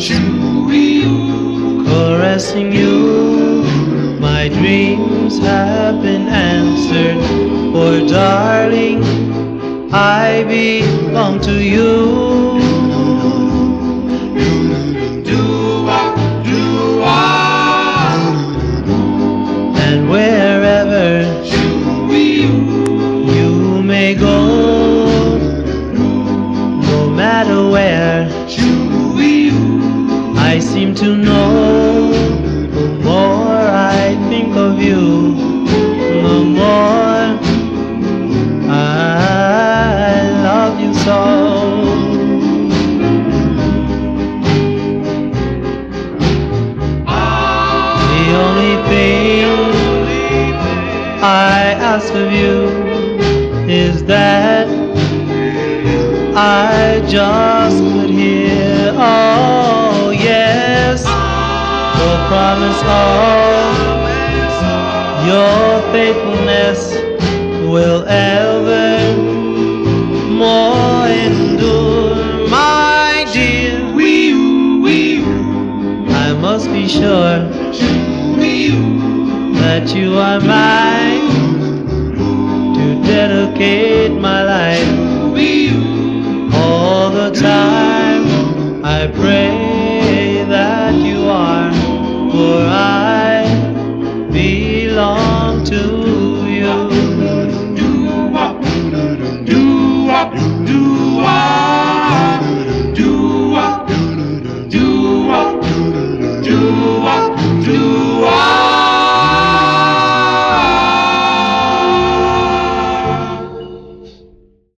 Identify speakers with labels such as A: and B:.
A: caressing you. My dreams have been answered, for darling, I belong to you. And wherever you may go, no matter where, I seem to know, the more I think of you, the more I love you so. The only thing I ask of you is that I just could hear, oh yes, the promise of your faithfulness will ever more endure, my dear. I must be sure that you are mine, to dedicate my life. All the time I pray